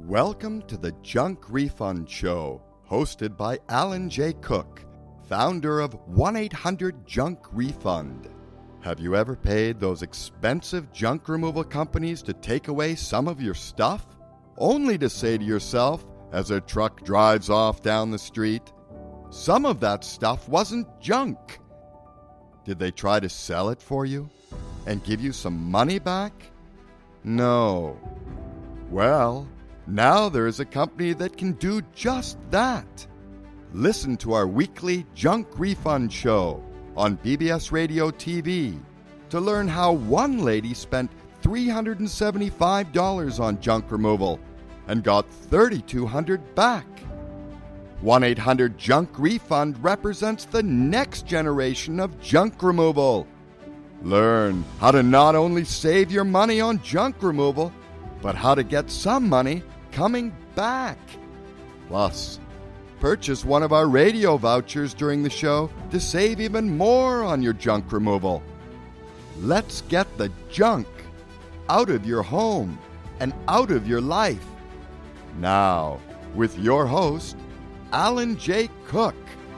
Welcome to the Junk Refund Show, hosted by Alan J. Cook, founder of 1-800-JUNK-REFUND. Have you ever paid those expensive junk removal companies to take away some of your stuff? Only to say to yourself, as a truck drives off down the street, some of that stuff wasn't junk. Did they try to sell it for you and give you some money back? No. Well, now there is a company that can do just that. Listen to our weekly Junk Refund Show on PBS Radio TV to learn how one lady spent $375 on junk removal and got $3,200 back. 1-800-JUNK-REFUND represents the next generation of junk removal. Learn how to not only save your money on junk removal, but how to get some money coming back. Plus, purchase one of our radio vouchers during the show to save even more on your junk removal. Let's get the junk out of your home and out of your life. Now, with your host, Alan J. Cook.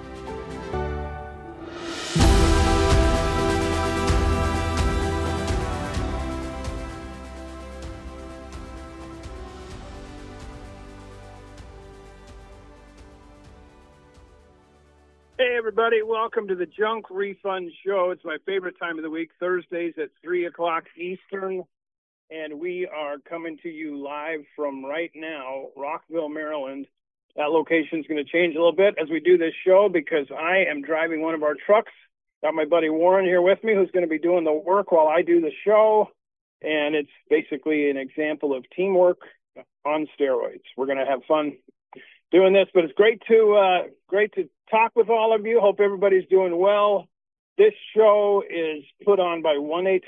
Hey, everybody. Welcome to the Junk Refund Show. It's my favorite time of the week, Thursdays at 3 o'clock Eastern. And we are coming to you live from right now, Rockville, Maryland. That location is going to change a little bit as we do this show because I am driving one of our trucks. Got my buddy Warren here with me who's going to be doing the work while I do the show. And it's basically an example of teamwork on steroids. We're going to have fun doing this, but it's great to talk with all of you. Hope everybody's doing well. This show is put on by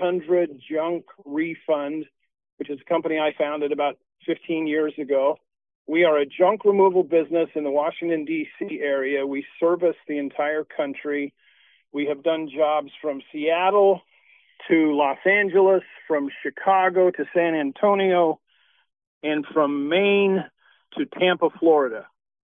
1-800-JUNK-REFUND, which is a company I founded about 15 years ago. We are a junk removal business in the Washington, D.C. area. We service the entire country. We have done jobs from Seattle to Los Angeles, from Chicago to San Antonio, and from Maine to Tampa, Florida.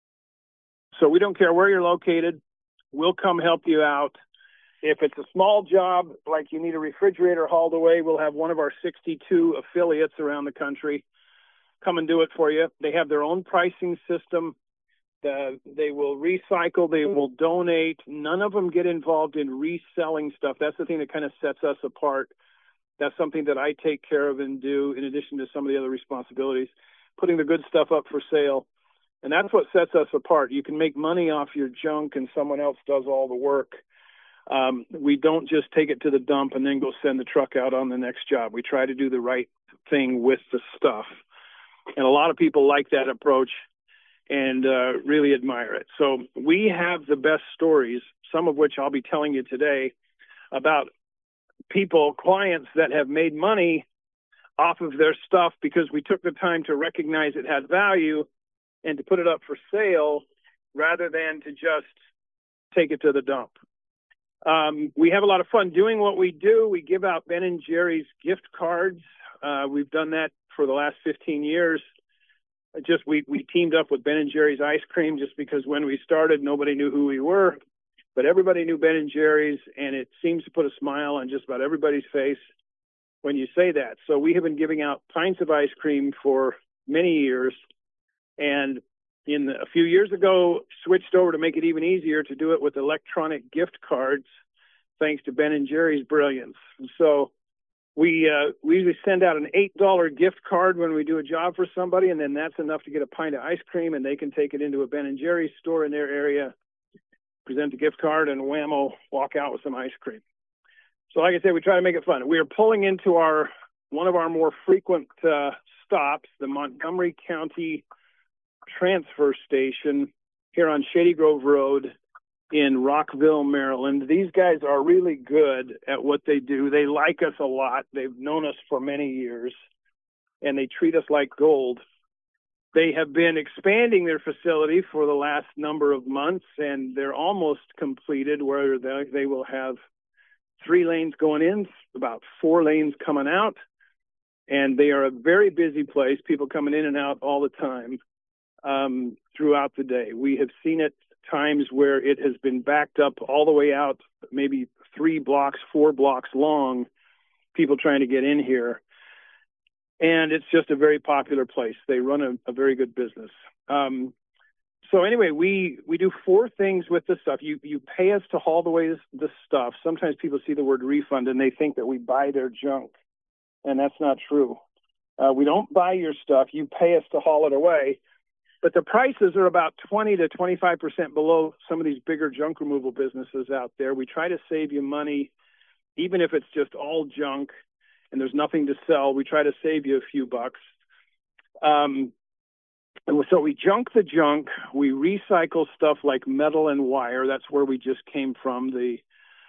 So we don't care where you're located. We'll come help you out. If it's a small job, like you need a refrigerator hauled away, we'll have one of our 62 affiliates around the country come and do it for you. They have their own pricing system. They will recycle. They will donate. None of them get involved in reselling stuff. That's the thing that kind of sets us apart. That's something that I take care of and do in addition to some of the other responsibilities, putting the good stuff up for sale. And that's what sets us apart. You can make money off your junk and someone else does all the work. We don't just take it to the dump and then go send the truck out on the next job. We try to do the right thing with the stuff. And a lot of people like that approach and really admire it. So we have the best stories, some of which I'll be telling you today, about people, clients that have made money off of their stuff because we took the time to recognize it had value and to put it up for sale rather than to just take it to the dump. We have a lot of fun doing what we do. We give out Ben & Jerry's gift cards. We've done that for the last 15 years. We teamed up with Ben & Jerry's ice cream just because when we started, nobody knew who we were, but everybody knew Ben & Jerry's, and it seems to put a smile on just about everybody's face when you say that. So we have been giving out pints of ice cream for many years, and a few years ago, switched over to make it even easier to do it with electronic gift cards, thanks to Ben & Jerry's brilliance. So we usually send out an $8 gift card when we do a job for somebody, and then that's enough to get a pint of ice cream, and they can take it into a Ben & Jerry's store in their area, present the gift card, and whammo, walk out with some ice cream. So like I said, we try to make it fun. We are pulling into one of our more frequent stops, the Montgomery County transfer station here on Shady Grove Road in Rockville, Maryland. These guys are really good at what they do. They like us a lot. They've known us for many years, and they treat us like gold. They have been expanding their facility for the last number of months, and they're almost completed where they will have 3 lanes going in, about 4 lanes coming out. And they are a very busy place, people coming in and out all the time throughout the day. We have seen it times where it has been backed up all the way out, maybe 3 blocks, 4 blocks long, people trying to get in here. And it's just a very popular place. They run a very good business. So anyway, we do 4 things with the stuff. You pay us to haul the stuff. Sometimes people see the word refund and they think that we buy their junk, and that's not true. We don't buy your stuff. You pay us to haul it away. But the prices are about 20 to 25% below some of these bigger junk removal businesses out there. We try to save you money, even if it's just all junk and there's nothing to sell. We try to save you a few bucks. So we junk the junk. We recycle stuff like metal and wire. That's where we just came from, the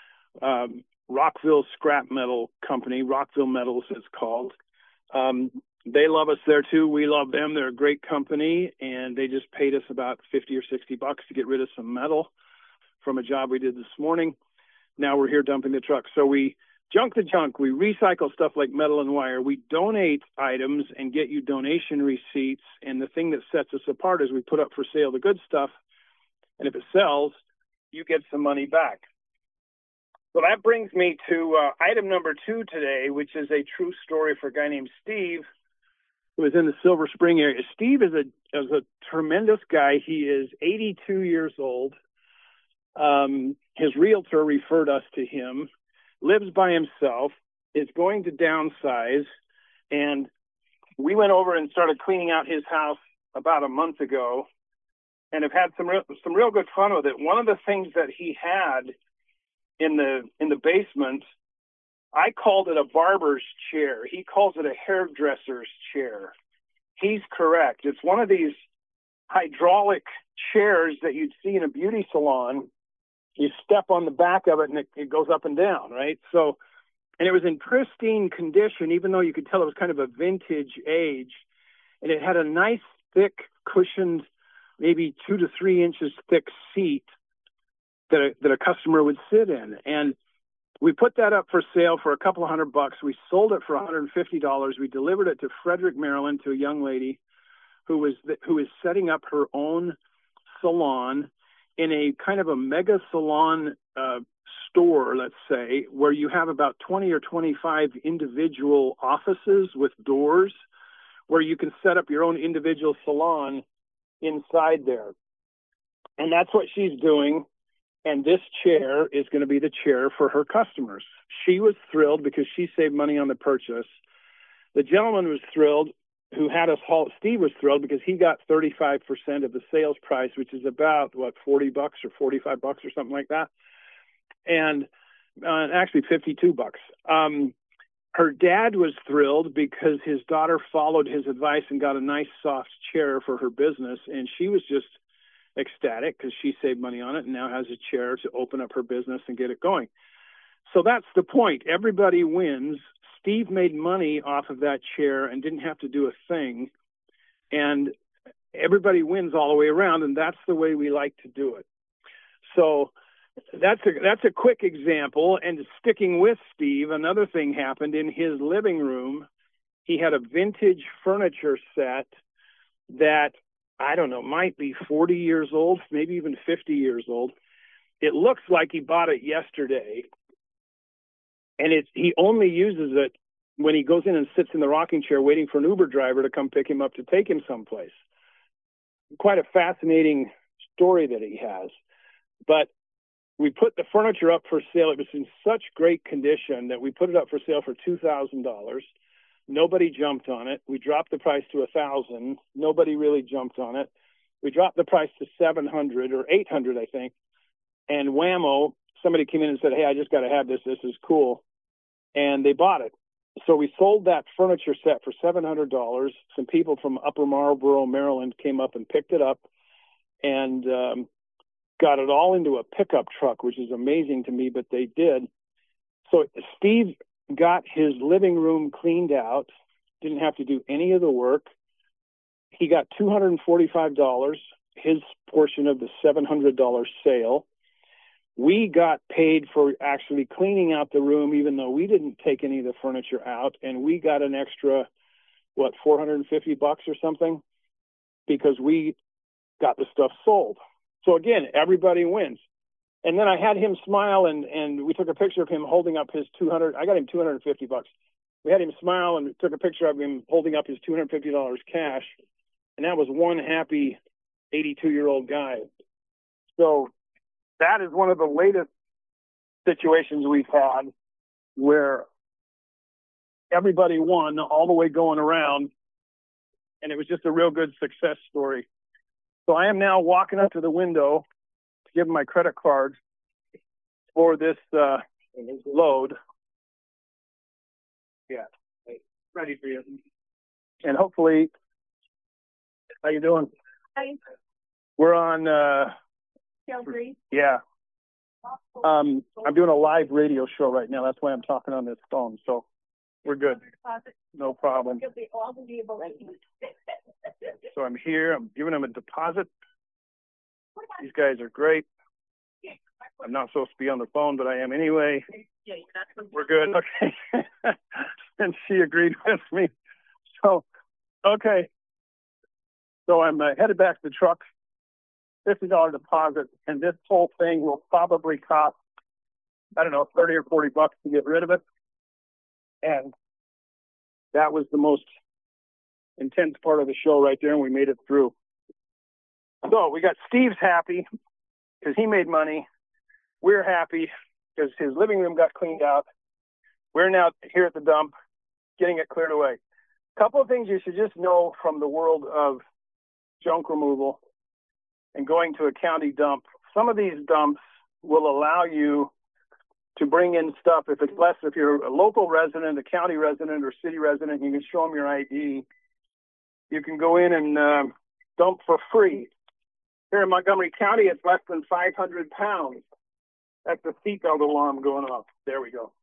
Rockville Scrap Metal Company, Rockville Metals it's called. They love us there too. We love them. They're a great company, and they just paid us about $50 or $60 to get rid of some metal from a job we did this morning. Now we're here dumping the truck. So we junk the junk. We recycle stuff like metal and wire. We donate items and get you donation receipts. And the thing that sets us apart is we put up for sale the good stuff, and if it sells, you get some money back. So that brings me to item number 2 today, which is a true story for a guy named Steve, who is in the Silver Spring area. Steve is a tremendous guy. He is 82 years old. His realtor referred us to him, lives by himself, is going to downsize, and we went over and started cleaning out his house about a month ago and have had some real good fun with it. One of the things that he had in the basement, I called it a barber's chair. He calls it a hairdresser's chair. He's correct. It's one of these hydraulic chairs that you'd see in a beauty salon. You step on the back of it and it goes up and down, right? So, and it was in pristine condition, even though you could tell it was kind of a vintage age. And it had a nice, thick, cushioned, maybe 2 to 3 inches thick seat that a customer would sit in. And we put that up for sale for a couple of $100. We sold it for $150. We delivered it to Frederick, Maryland, to a young lady who is setting up her own salon in a kind of a mega salon store, let's say, where you have about 20 or 25 individual offices with doors where you can set up your own individual salon inside there. And that's what she's doing. And this chair is going to be the chair for her customers. She was thrilled because she saved money on the purchase. The gentleman was thrilled who had us haul. Steve was thrilled because he got 35% of the sales price, which is about, $40 or $45 or something like that. And actually $52. Her dad was thrilled because his daughter followed his advice and got a nice soft chair for her business. And she was just ecstatic because she saved money on it and now has a chair to open up her business and get it going. So that's the point. Everybody wins. Steve made money off of that chair and didn't have to do a thing. And everybody wins all the way around, and that's the way we like to do it. So that's a quick example. And sticking with Steve, another thing happened in his living room. He had a vintage furniture set that, I don't know, might be 40 years old, maybe even 50 years old. It looks like he bought it yesterday. And he only uses it when he goes in and sits in the rocking chair waiting for an Uber driver to come pick him up to take him someplace. Quite a fascinating story that he has. But we put the furniture up for sale. It was in such great condition that we put it up for sale for $2,000. Nobody jumped on it. We dropped the price to $1,000. Nobody really jumped on it. We dropped the price to $700 or $800, I think. And whammo, somebody came in and said, "Hey, I just got to have this. This is cool." And they bought it. So we sold that furniture set for $700. Some people from Upper Marlboro, Maryland came up and picked it up and got it all into a pickup truck, which is amazing to me, but they did. So Steve got his living room cleaned out, didn't have to do any of the work. He got $245, his portion of the $700 sale. We got paid for actually cleaning out the room, even though we didn't take any of the furniture out, and we got an extra, what, $450 or something, because we got the stuff sold. So again, everybody wins. And then I had him smile, and we took a picture of him holding up his I got him $250. We had him smile and took a picture of him holding up his $250 cash. And that was one happy 82-year-old guy. So that is one of the latest situations we've had where everybody won all the way going around. And it was just a real good success story. So I am now walking up to the window to give him my credit card for this load. Yeah, ready for you. And hopefully, how you doing? Hi. We're on. Feel free. Yeah. I'm doing a live radio show right now. That's why I'm talking on this phone. So we're good. No problem. So I'm here. I'm giving them a deposit. These guys are great. I'm not supposed to be on the phone, but I am anyway. We're good. Okay. And she agreed with me. So, okay. So I'm headed back to the truck. $50 deposit, and this whole thing will probably cost, I don't know, $30 or $40 to get rid of it. And that was the most intense part of the show right there, and we made it through. So we got Steve's happy because he made money. We're happy because his living room got cleaned out. We're now here at the dump getting it cleared away. A couple of things you should just know from the world of junk removal and going to a county dump. Some of these dumps will allow you to bring in stuff if it's less, if you're a local resident, a county resident, or city resident, you can show them your ID. You can go in and dump for free. Here in Montgomery County, it's less than 500 pounds. That's the seatbelt alarm going off. There we go.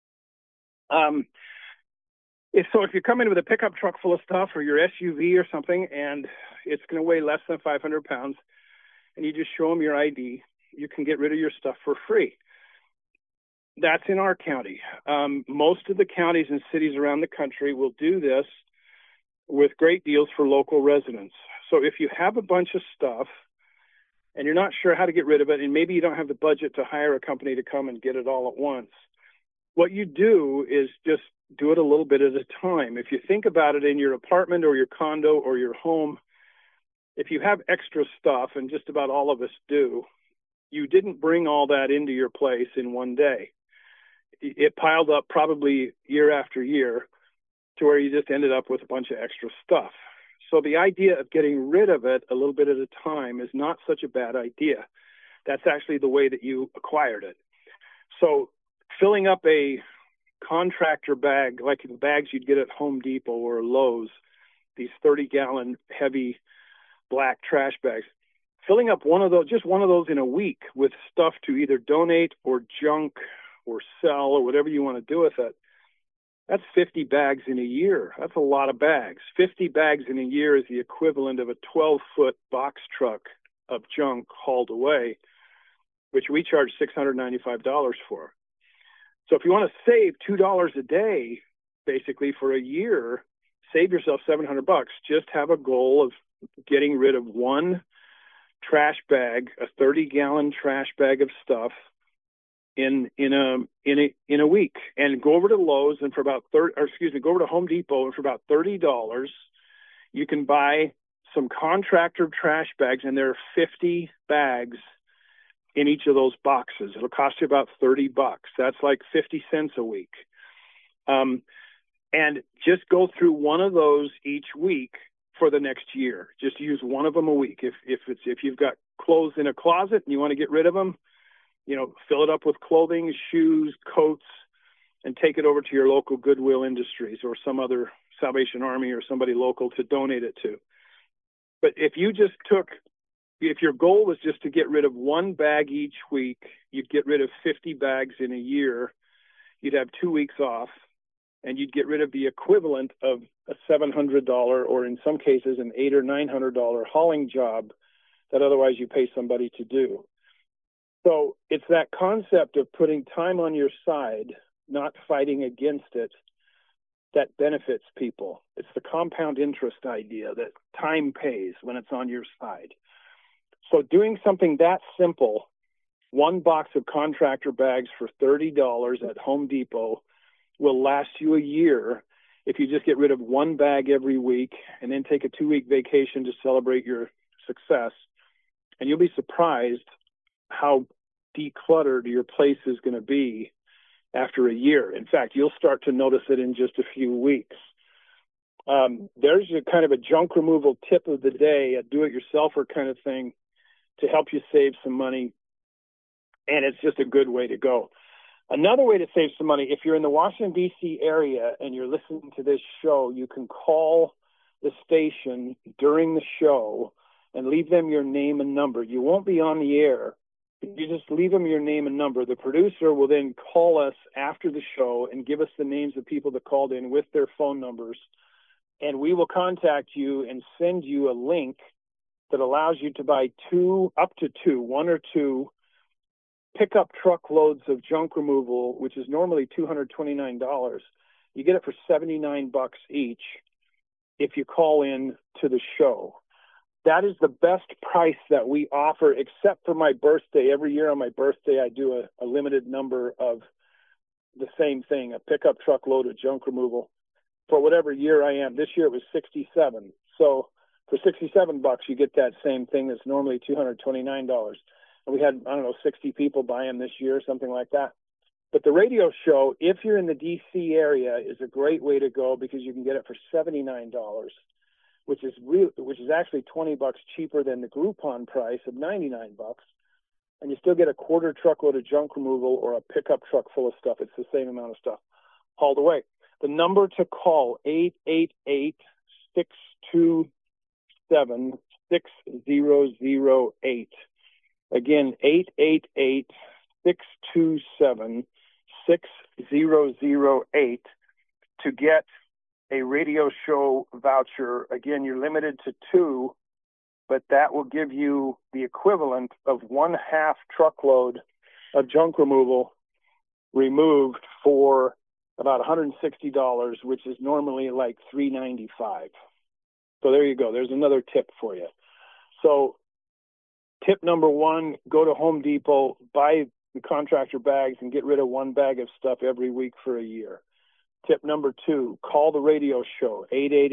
If you come in with a pickup truck full of stuff or your SUV or something, and it's going to weigh less than 500 pounds, and you just show them your ID, you can get rid of your stuff for free. That's in our county. Most of the counties and cities around the country will do this with great deals for local residents. So if you have a bunch of stuff and you're not sure how to get rid of it, and maybe you don't have the budget to hire a company to come and get it all at once, what you do is just do it a little bit at a time. If you think about it in your apartment or your condo or your home, if you have extra stuff, and just about all of us do, you didn't bring all that into your place in one day. It piled up probably year after year to where you just ended up with a bunch of extra stuff. So the idea of getting rid of it a little bit at a time is not such a bad idea. That's actually the way that you acquired it. So filling up a contractor bag, like the bags you'd get at Home Depot or Lowe's, these 30-gallon heavy black trash bags, filling up just one of those in a week with stuff to either donate or junk or sell or whatever you want to do with it, that's 50 bags in a year. That's a lot of bags. 50 bags in a year is the equivalent of a 12-foot box truck of junk hauled away, which we charge $695 for. So if you want to save $2 a day, basically for a year, save yourself $700. Just have a goal of getting rid of one trash bag, a 30-gallon trash bag of stuff in a week, and go over to Lowe's and go over to Home Depot, and for about $30, you can buy some contractor trash bags, and there are 50 bags in each of those boxes. It'll cost you about $30. That's like 50 cents a week. And just go through one of those each week for the next year. Just use one of them a week. If you've got clothes in a closet and you want to get rid of them, fill it up with clothing, shoes, coats, and take it over to your local Goodwill Industries or some other Salvation Army or somebody local to donate it to. But if your goal was just to get rid of one bag each week, you'd get rid of 50 bags in a year. You'd have 2 weeks off, and you'd get rid of the equivalent of a $700 or in some cases an $800 or $900 hauling job that otherwise you pay somebody to do. So it's that concept of putting time on your side, not fighting against it, that benefits people. It's the compound interest idea that time pays when it's on your side. So doing something that simple, one box of contractor bags for $30 at Home Depot will last you a year if you just get rid of one bag every week and then take a 2-week vacation to celebrate your success. And you'll be surprised how decluttered your place is going to be after a year. In fact, you'll start to notice it in just a few weeks. There's a kind of a junk removal tip of the day, a do-it-yourselfer kind of thing to help you save some money. And it's just a good way to go. Another way to save some money, if you're in the Washington, D.C. area and you're listening to this show, you can call the station during the show and leave them your name and number. You won't be on the air. You just leave them your name and number. The producer will then call us after the show and give us the names of people that called in with their phone numbers. And we will contact you and send you a link that allows you to buy one or two pickup truckloads of junk removal, which is normally $229. You get it for $79 each if you call in to the show. That is the best price that we offer, except for my birthday. Every year on my birthday, I do a limited number of the same thing, a pickup truckload of junk removal for whatever year I am. This year it was 67. So for $67, you get that same thing that's normally $229. And we had, 60 people buy them this year, something like that. But the radio show, if you're in the D.C. area, is a great way to go because you can get it for $79, which is actually $20 cheaper than the Groupon price of $99. And you still get a quarter truckload of junk removal or a pickup truck full of stuff. It's the same amount of stuff hauled away. The number to call, 888-627-6008. Again, 888-627-6008 to get a radio show voucher. Again, you're limited to 2, but that will give you the equivalent of 1/2 truckload of junk removal removed for about $160, which is normally like $395. So there you go. There's another tip for you. So tip number 1, go to Home Depot, buy the contractor bags and get rid of one bag of stuff every week for a year. Tip number 2, call the radio show,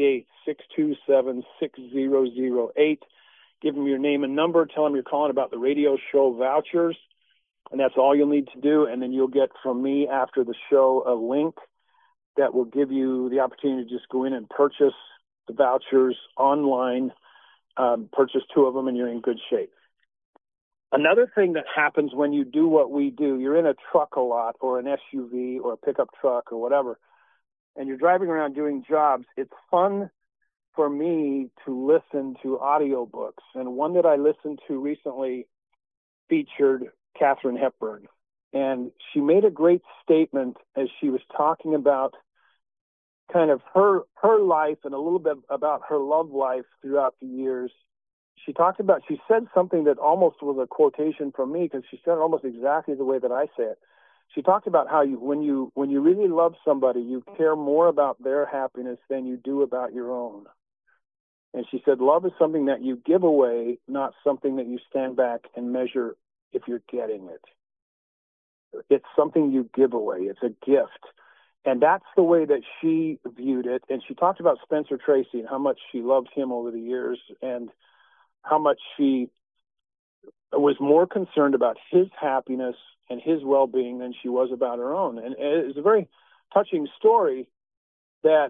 888-627-6008. Give them your name and number. Tell them you're calling about the radio show vouchers. And that's all you'll need to do. And then you'll get from me after the show a link that will give you the opportunity to just go in and purchase the vouchers online, purchase 2 of them, and you're in good shape. Another thing that happens when you do what we do, you're in a truck a lot or an SUV or a pickup truck or whatever, and you're driving around doing jobs. It's fun for me to listen to audiobooks. And one that I listened to recently featured Katharine Hepburn. And she made a great statement as she was talking about kind of her life and a little bit about her love life throughout the years. She said something that almost was a quotation from me because she said it almost exactly the way that I say it. She talked about how when you really love somebody, you care more about their happiness than you do about your own. And she said, love is something that you give away, not something that you stand back and measure if you're getting it. It's something you give away. It's a gift. And that's the way that she viewed it. And she talked about Spencer Tracy and how much she loved him over the years and how much she was more concerned about his happiness and his well-being than she was about her own. And it's a very touching story that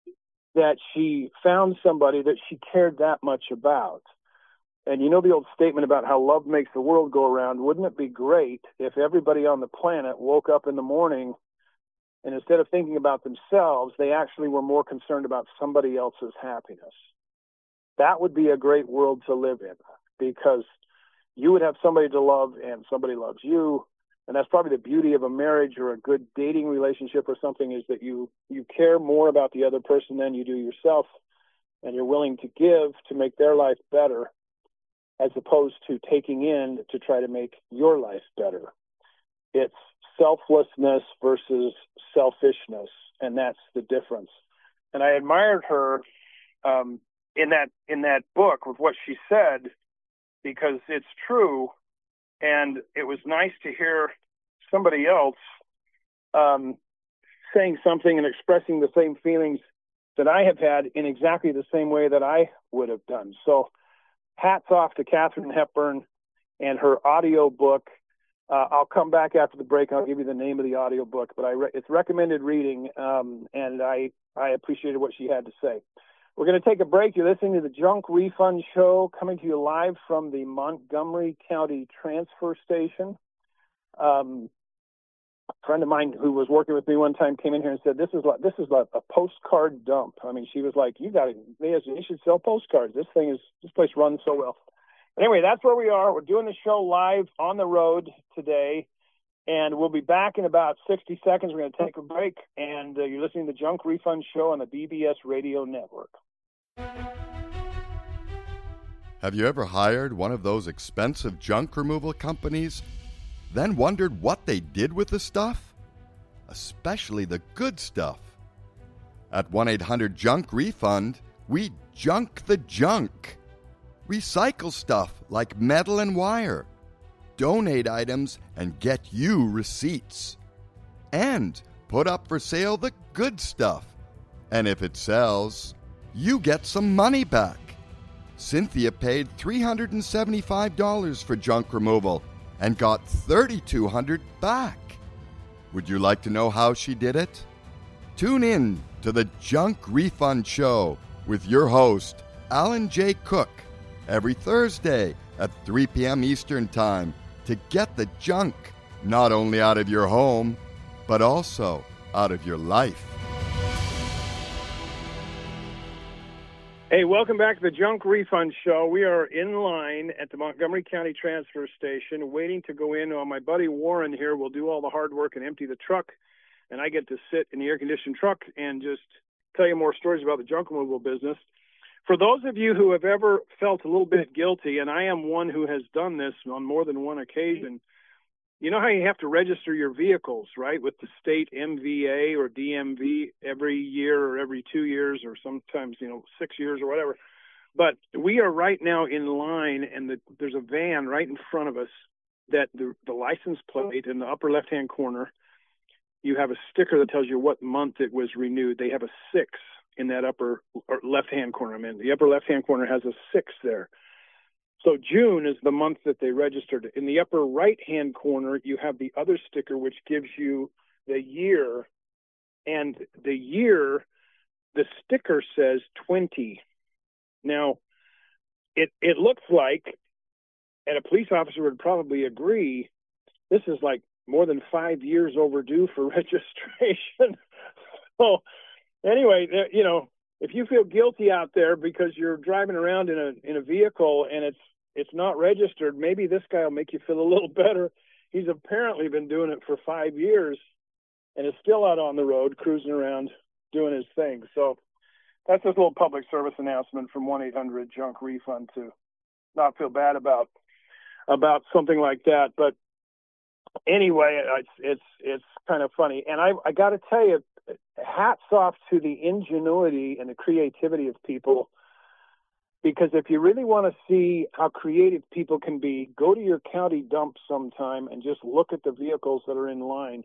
she found somebody that she cared that much about. And you know the old statement about how love makes the world go around. Wouldn't it be great if everybody on the planet woke up in the morning and instead of thinking about themselves, they actually were more concerned about somebody else's happiness? That would be a great world to live in because you would have somebody to love and somebody loves you. And that's probably the beauty of a marriage or a good dating relationship or something, is that you care more about the other person than you do yourself, and you're willing to give to make their life better. as opposed to taking in to try to make your life better. It's selflessness versus selfishness, and that's the difference. And I admired her in that book with what she said, because it's true, and it was nice to hear somebody else saying something and expressing the same feelings that I have had in exactly the same way that I would have done. So hats off to Katharine Hepburn and her audio book. I'll come back after the break. I'll give you the name of the audio book, but it's recommended reading, and I appreciated what she had to say. We're going to take a break. You're listening to the Junk Refund Show, coming to you live from the Montgomery County Transfer Station. A friend of mine who was working with me one time came in here and said, "This is like a postcard dump." I mean, she was like, "You should sell postcards. This place runs so well." Anyway, that's where we are. We're doing the show live on the road today, and we'll be back in about 60 seconds. We're going to take a break, and you're listening to the Junk Refund Show on the BBS Radio Network. Have you ever hired one of those expensive junk removal companies, then wondered what they did with the stuff? Especially the good stuff. At 1-800-JUNK-REFUND, we junk the junk. Recycle stuff like metal and wire. Donate items and get you receipts. And put up for sale the good stuff. And if it sells, you get some money back. Cynthia paid $375 for junk removal and got $3,200 back. Would you like to know how she did it? Tune in to the Junk Refund Show with your host, Alan J. Cook, every Thursday at 3 p.m. Eastern Time to get the junk not only out of your home, but also out of your life. Hey, welcome back to the Junk Refund Show. We are in line at the Montgomery County Transfer Station waiting to go in. My buddy Warren here will do all the hard work and empty the truck, and I get to sit in the air-conditioned truck and just tell you more stories about the junk removal business. For those of you who have ever felt a little bit guilty, and I am one who has done this on more than one occasion, you know how you have to register your vehicles, right, with the state MVA or DMV every year or every 2 years or sometimes, 6 years or whatever. But we are right now in line, and there's a van right in front of us that the license plate in the upper left-hand corner, you have a sticker that tells you what month it was renewed. They have a 6 in that upper or left-hand corner. The upper left-hand corner has a 6 there. So June is the month that they registered. In the upper right-hand corner, you have the other sticker, which gives you the year. And the year, the sticker says 20. Now, it looks like, and a police officer would probably agree, this is like more than 5 years overdue for registration. So anyway, if you feel guilty out there because you're driving around in a vehicle and it's not registered, maybe this guy will make you feel a little better. He's apparently been doing it for 5 years and is still out on the road cruising around doing his thing. So that's a little public service announcement from 1-800-JUNK-REFUND to not feel bad about something like that. But anyway, it's kind of funny. And I got to tell you, hats off to the ingenuity and the creativity of people, because if you really want to see how creative people can be, go to your county dump sometime and just look at the vehicles that are in line.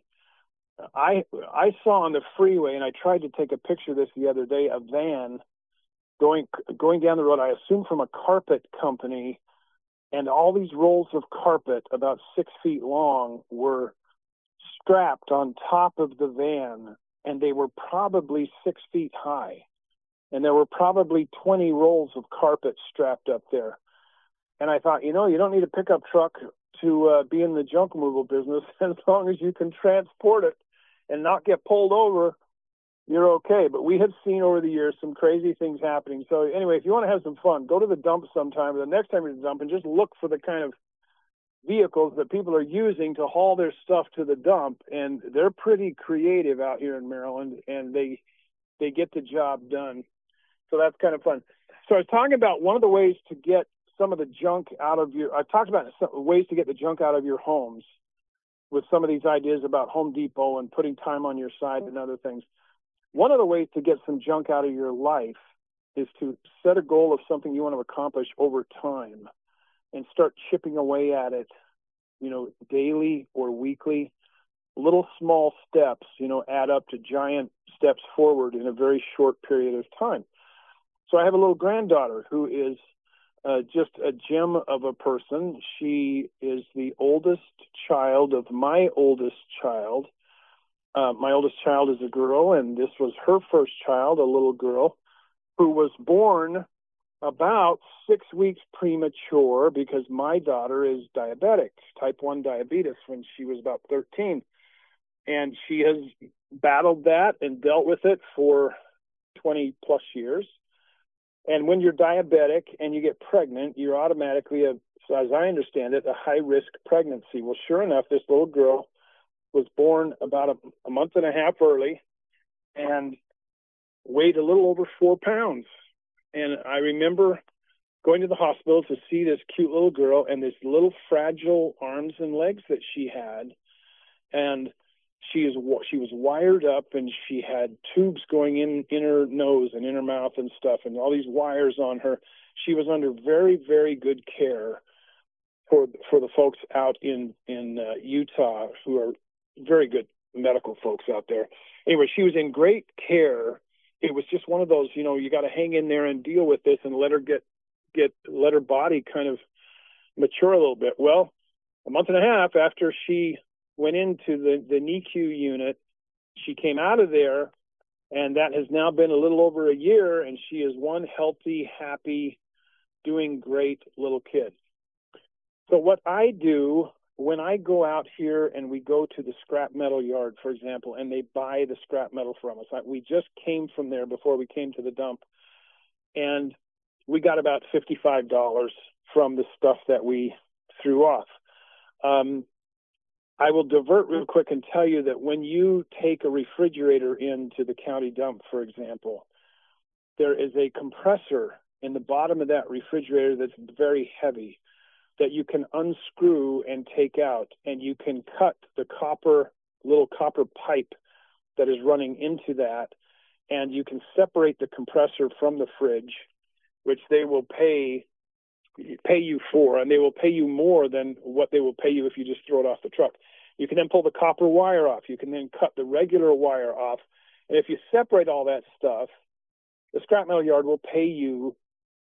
I saw on the freeway, and I tried to take a picture of this the other day, a van going down the road, I assume from a carpet company, and all these rolls of carpet about 6 feet long were strapped on top of the van, and they were probably 6 feet high. And there were probably 20 rolls of carpet strapped up there. And I thought, you don't need a pickup truck to be in the junk removal business. As long as you can transport it and not get pulled over, you're okay. But we have seen over the years some crazy things happening. So anyway, if you want to have some fun, go to the dump sometime. The next time you're dumping, just look for the kind of vehicles that people are using to haul their stuff to the dump. And they're pretty creative out here in Maryland, and they get the job done. So that's kind of fun. So I was talking about one of the ways to get some of the junk out of I've talked about ways to get the junk out of your homes with some of these ideas about Home Depot and putting time on your side and other things. One of the ways to get some junk out of your life is to set a goal of something you want to accomplish over time and start chipping away at it, daily or weekly. Little small steps, add up to giant steps forward in a very short period of time. So I have a little granddaughter who is just a gem of a person. She is the oldest child of my oldest child. My oldest child is a girl, and this was her first child, a little girl, who was born about 6 weeks premature because my daughter is diabetic, type 1 diabetes, when she was about 13. And she has battled that and dealt with it for 20 plus years. And when you're diabetic and you get pregnant, you're automatically, as I understand it, a high-risk pregnancy. Well, sure enough, this little girl was born about a month and a half early and weighed a little over 4 pounds. And I remember going to the hospital to see this cute little girl and this little fragile arms and legs that she had. And she was wired up, and she had tubes going in her nose and in her mouth and stuff, and all these wires on her. She was under very, very good care for the folks out in Utah, who are very good medical folks out there. Anyway, she was in great care. It was just one of those, you got to hang in there and deal with this and let her let her body kind of mature a little bit. Well, a month and a half after she went into the NICU unit, she came out of there, and that has now been a little over a year, and she is one healthy, happy, doing great little kid. So what I do when I go out here and we go to the scrap metal yard, for example, and they buy the scrap metal from us, we just came from there before we came to the dump, and we got about $55 from the stuff that we threw off. I will divert real quick and tell you that when you take a refrigerator into the county dump, for example, there is a compressor in the bottom of that refrigerator that's very heavy that you can unscrew and take out, and you can cut the little copper pipe that is running into that, and you can separate the compressor from the fridge, which they will pay you for, and they will pay you more than what they will pay you if you just throw it off the truck. You can then pull the copper wire off. You can then cut the regular wire off. And if you separate all that stuff, the scrap metal yard will pay you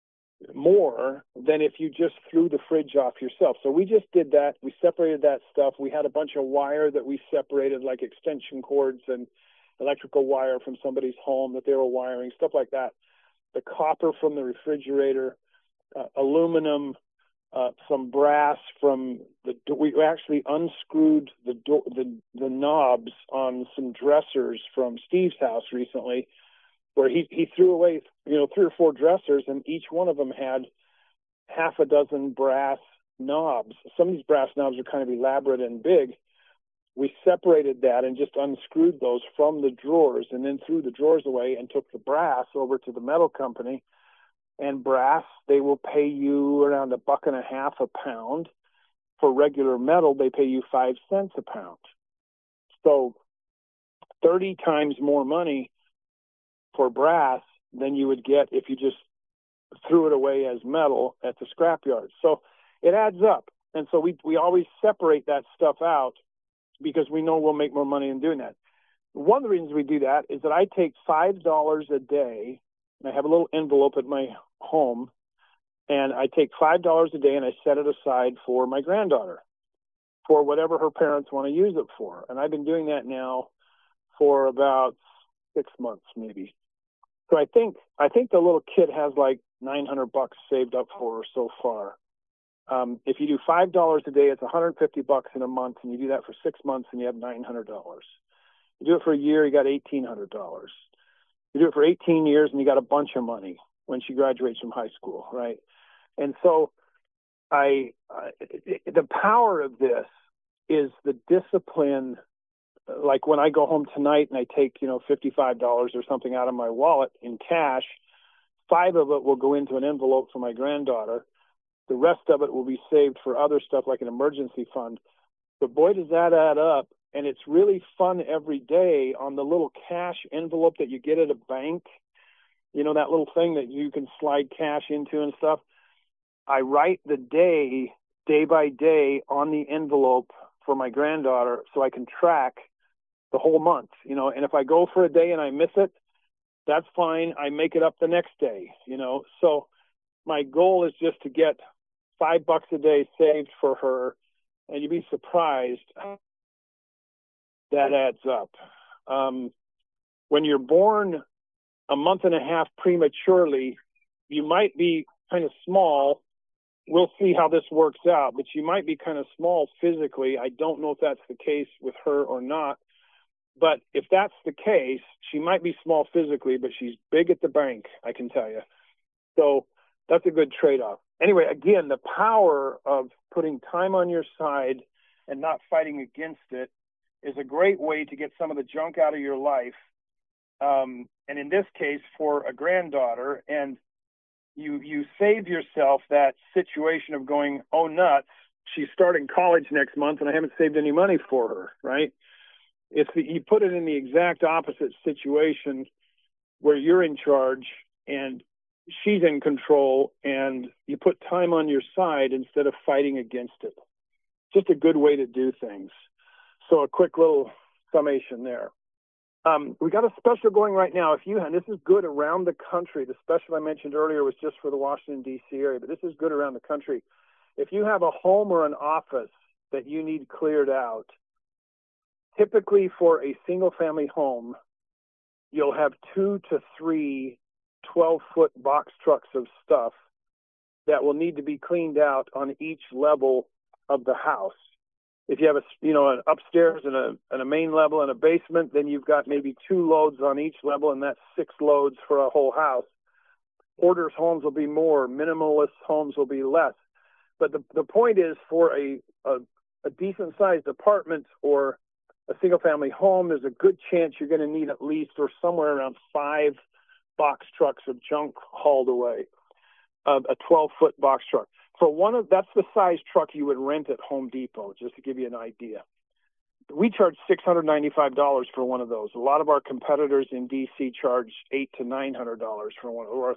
more than if you just threw the fridge off yourself. So we just did that. We separated that stuff. We had a bunch of wire that we separated, like extension cords and electrical wire from somebody's home that they were wiring, stuff like that. The copper from the refrigerator, aluminum, some brass from we actually unscrewed the knobs on some dressers from Steve's house recently, where he threw away 3 or 4 dressers, and each one of them had half a dozen brass knobs. Some of these brass knobs are kind of elaborate and big. We separated that and just unscrewed those from the drawers, and then threw the drawers away and took the brass over to the metal company. And brass, they will pay you around $1.50 a pound. For regular metal, they pay you 5 cents a pound. So 30 times more money for brass than you would get if you just threw it away as metal at the scrapyard. So it adds up. And so we always separate that stuff out because we know we'll make more money in doing that. One of the reasons we do that is that I take $5 a day, and I have a little envelope at my home, and I take $5 a day and I set it aside for my granddaughter for whatever her parents want to use it for. And I've been doing that now for about 6 months, maybe. So I think the little kid has like $900 saved up for her so far. If you do $5 a day, it's $150 in a month, and you do that for 6 months, and you have $900. You do it for a year, you got $1,800. You do it for 18 years, and you got a bunch of money when she graduates from high school, right? And so the power of this is the discipline. Like when I go home tonight and I take, $55 or something out of my wallet in cash, 5 of it will go into an envelope for my granddaughter. The rest of it will be saved for other stuff like an emergency fund. But boy, does that add up. And it's really fun every day on the little cash envelope that you get at a bank. You know, that little thing that you can slide cash into and stuff. I write the day by day on the envelope for my granddaughter so I can track the whole month, you know. And if I go for a day and I miss it, that's fine. I make it up the next day, you know. So my goal is just to get $5 a day saved for her. And you'd be surprised that adds up. When you're born a month and a half prematurely, you might be kind of small. We'll see how this works out, but you might be kind of small physically. I don't know if that's the case with her or not. But if that's the case, she might be small physically, but she's big at the bank, I can tell you. So that's a good trade-off. Anyway, again, the power of putting time on your side and not fighting against it is a great way to get some of the junk out of your life. And in this case, for a granddaughter, and you save yourself that situation of going, oh, nuts, she's starting college next month and I haven't saved any money for her, right? You put it in the exact opposite situation where you're in charge and she's in control, and you put time on your side instead of fighting against it. Just a good way to do things. So a quick little summation there. We got a special going right now. And this is good around the country. The special I mentioned earlier was just for the Washington, D.C. area, but this is good around the country. If you have a home or an office that you need cleared out, typically for a single-family home, you'll have 2 to 3 12-foot box trucks of stuff that will need to be cleaned out on each level of the house. If you have an upstairs and a main level and a basement, then you've got maybe 2 loads on each level, and that's 6 loads for a whole house. Hoarders' homes will be more. Minimalist homes will be less. But the point is, for a decent-sized apartment or a single-family home, there's a good chance you're going to need at least or somewhere around 5 box trucks of junk hauled away, a 12-foot box truck. That's the size truck you would rent at Home Depot, just to give you an idea. We charge $695 for one of those. A lot of our competitors in D.C. charge $800 to $900 for one, or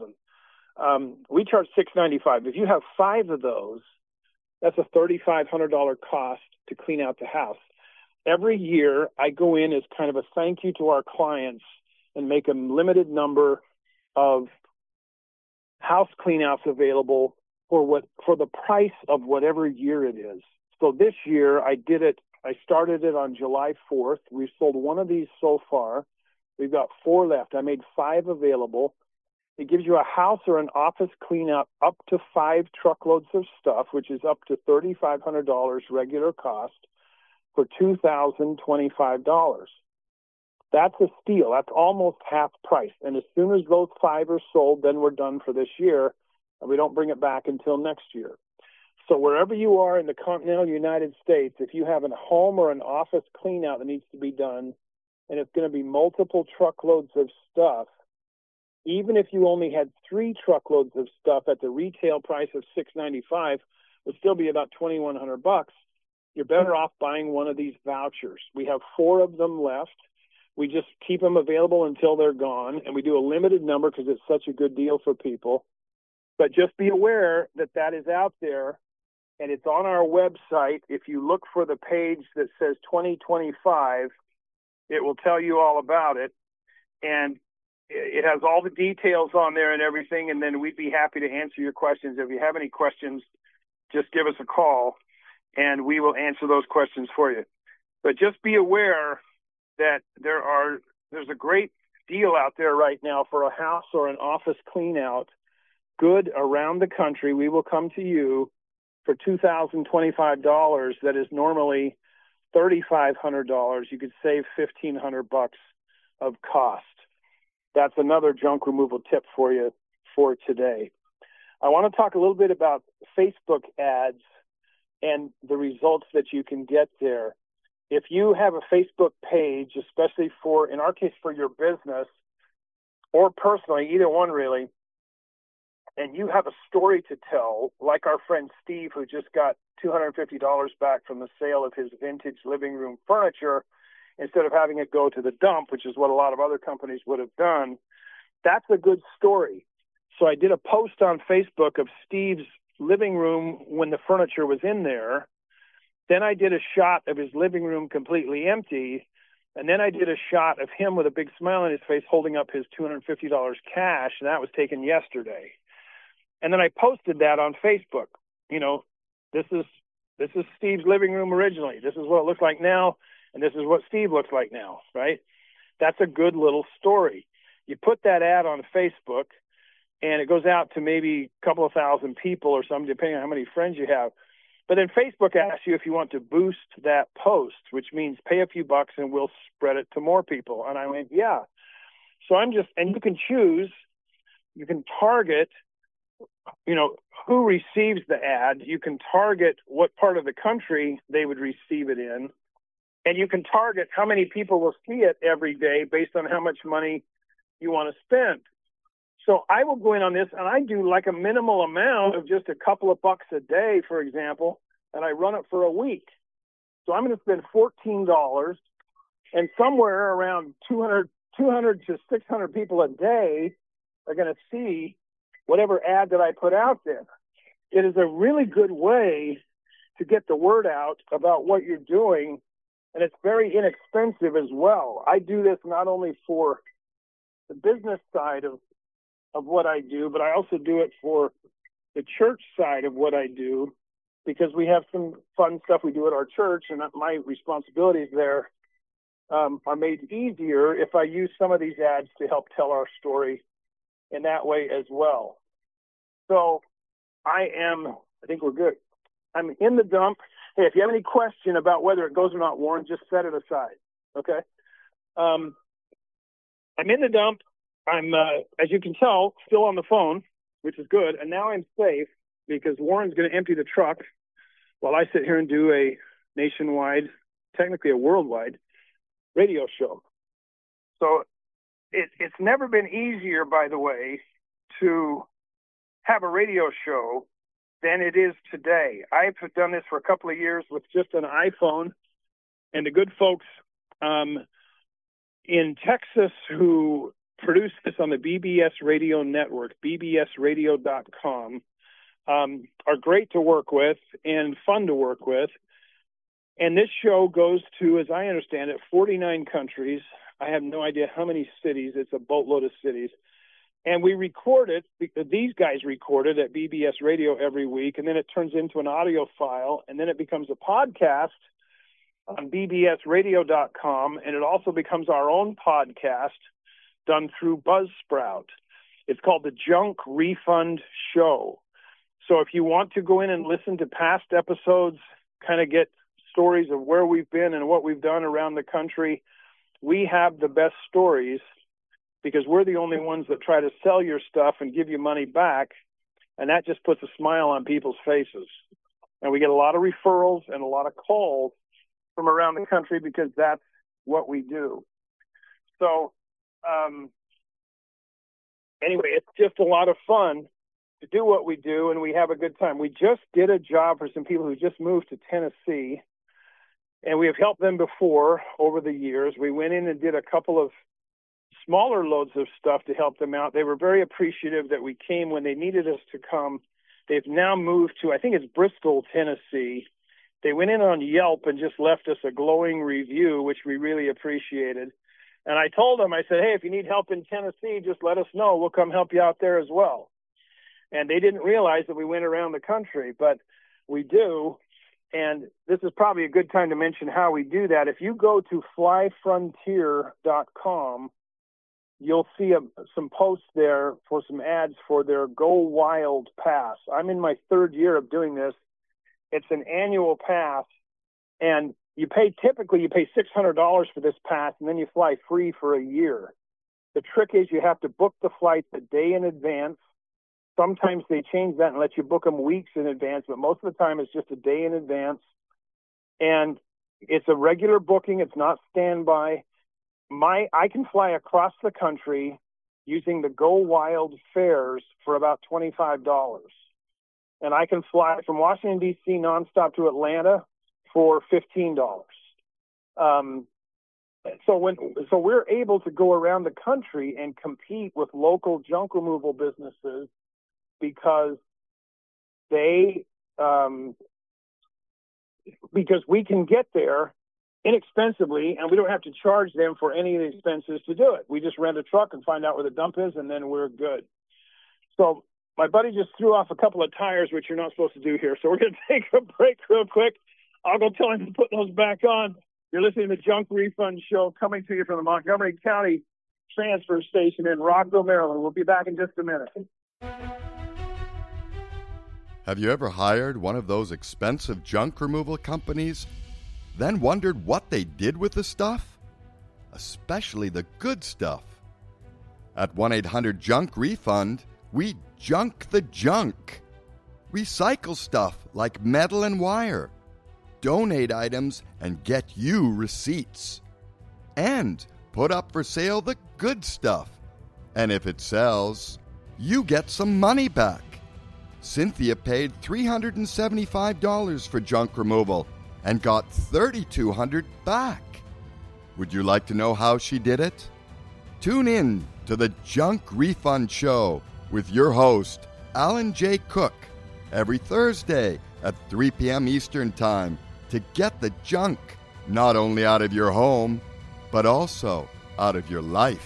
$1,000. We charge $695. If you have 5 of those, that's a $3,500 cost to clean out the house. Every year, I go in as kind of a thank you to our clients and make a limited number of house cleanouts available for the price of whatever year it is. So this year, I started it on July 4th. We've sold one of these so far. We've got 4 left. I made 5 available. It gives you a house or an office cleanout up to 5 truckloads of stuff, which is up to $3,500 regular cost for $2,025. That's a steal. That's almost half price. And as soon as those 5 are sold, then we're done for this year, and we don't bring it back until next year. So wherever you are in the continental United States, if you have a home or an office cleanout that needs to be done, and it's going to be multiple truckloads of stuff, even if you only had 3 truckloads of stuff at the retail price of $695, would still be about $2,100. You're better off buying one of these vouchers. We have 4 of them left. We just keep them available until they're gone, and we do a limited number because it's such a good deal for people. But just be aware that that is out there, and it's on our website. If you look for the page that says 2025, it will tell you all about it, and it has all the details on there and everything, and then we'd be happy to answer your questions. If you have any questions, just give us a call, and we will answer those questions for you. But just be aware that there's a great deal out there right now for a house or an office clean out, good around the country. We will come to you for $2,025 that is normally $3,500. You could save $1,500 of cost. That's another junk removal tip for you for today. I want to talk a little bit about Facebook ads and the results that you can get there. If you have a Facebook page, especially in our case, for your business or personally, either one really, and you have a story to tell, like our friend Steve, who just got $250 back from the sale of his vintage living room furniture, instead of having it go to the dump, which is what a lot of other companies would have done, that's a good story. So I did a post on Facebook of Steve's living room when the furniture was in there. Then I did a shot of his living room completely empty. And then I did a shot of him with a big smile on his face holding up his $250 cash, and that was taken yesterday. And then I posted that on Facebook. You know, this is Steve's living room originally. This is what it looks like now, and this is what Steve looks like now, right? That's a good little story. You put that ad on Facebook, and it goes out to maybe a couple of thousand people or something, depending on how many friends you have. But then Facebook asks you if you want to boost that post, which means pay a few bucks and we'll spread it to more people. And I went, yeah. So and you can choose, you can target, you know, who receives the ad. You can target what part of the country they would receive it in. And you can target how many people will see it every day based on how much money you want to spend. So I will go in on this, and I do like a minimal amount of just a couple of bucks a day, for example, and I run it for a week. So I'm going to spend $14, and somewhere around 200 to 600 people a day are going to see whatever ad that I put out there. It is a really good way to get the word out about what you're doing, and it's very inexpensive as well. I do this not only for the business side of what I do, but I also do it for the church side of what I do, because we have some fun stuff we do at our church, and my responsibilities there are made easier if I use some of these ads to help tell our story in that way as well. So I think we're good. I'm in the dump. Hey, if you have any question about whether it goes or not, Warren, just set it aside. Okay. I'm in the dump. I'm, as you can tell, still on the phone, which is good. And now I'm safe because Warren's going to empty the truck while I sit here and do a nationwide, technically a worldwide radio show. So it's never been easier, by the way, to have a radio show than it is today. I've done this for a couple of years with just an iPhone, and the good folks in Texas who produce this on the BBS Radio Network, bbsradio.com, are great to work with and fun to work with. And this show goes to, as I understand it, 49 countries. I have no idea how many cities. It's a boatload of cities. And we record it, these guys record it at BBS Radio every week, and then it turns into an audio file, and then it becomes a podcast on bbsradio.com, and it also becomes our own podcast done through Buzzsprout. It's called the Junk Refund Show. So if you want to go in and listen to past episodes, kind of get stories of where we've been and what we've done around the country, we have the best stories because we're the only ones that try to sell your stuff and give you money back, and that just puts a smile on people's faces. And we get a lot of referrals and a lot of calls from around the country because that's what we do. So anyway, it's just a lot of fun to do what we do, and we have a good time. We just did a job for some people who just moved to Tennessee, and we have helped them before over the years. We went in and did a couple of smaller loads of stuff to help them out. They were very appreciative that we came when they needed us to come. They've now moved to, I think it's Bristol, Tennessee. They went in on Yelp and just left us a glowing review, which we really appreciated. And I told them, I said, hey, if you need help in Tennessee, just let us know. We'll come help you out there as well. And they didn't realize that we went around the country, but we do. And this is probably a good time to mention how we do that. If you go to flyfrontier.com, you'll see some posts there for some ads for their Go Wild Pass. I'm in my third year of doing this. It's an annual pass, and typically you pay $600 for this pass, and then you fly free for a year. The trick is you have to book the flights a day in advance. Sometimes they change that and let you book them weeks in advance, but most of the time it's just a day in advance. And it's a regular booking. It's not standby. I can fly across the country using the Go Wild fares for about $25. And I can fly from Washington, D.C. nonstop to Atlanta for $15. So we're able to go around the country and compete with local junk removal businesses because because we can get there inexpensively, and we don't have to charge them for any of the expenses to do it. We just rent a truck and find out where the dump is, and then we're good. So my buddy just threw off a couple of tires, which you're not supposed to do here. So we're going to take a break real quick. I'll go tell him to put those back on. You're listening to the Junk Refund Show, coming to you from the Montgomery County Transfer Station in Rockville, Maryland. We'll be back in just a minute. Have you ever hired one of those expensive junk removal companies, then wondered what they did with the stuff? Especially the good stuff. At 1-800-JUNK-REFUND, we junk the junk. Recycle stuff like metal and wire. Donate items and get you receipts. And put up for sale the good stuff. And if it sells, you get some money back. Cynthia paid $375 for junk removal and got $3,200 back. Would you like to know how she did it? Tune in to the Junk Refund Show with your host, Alan J. Cook, every Thursday at 3 p.m. Eastern Time to get the junk not only out of your home, but also out of your life.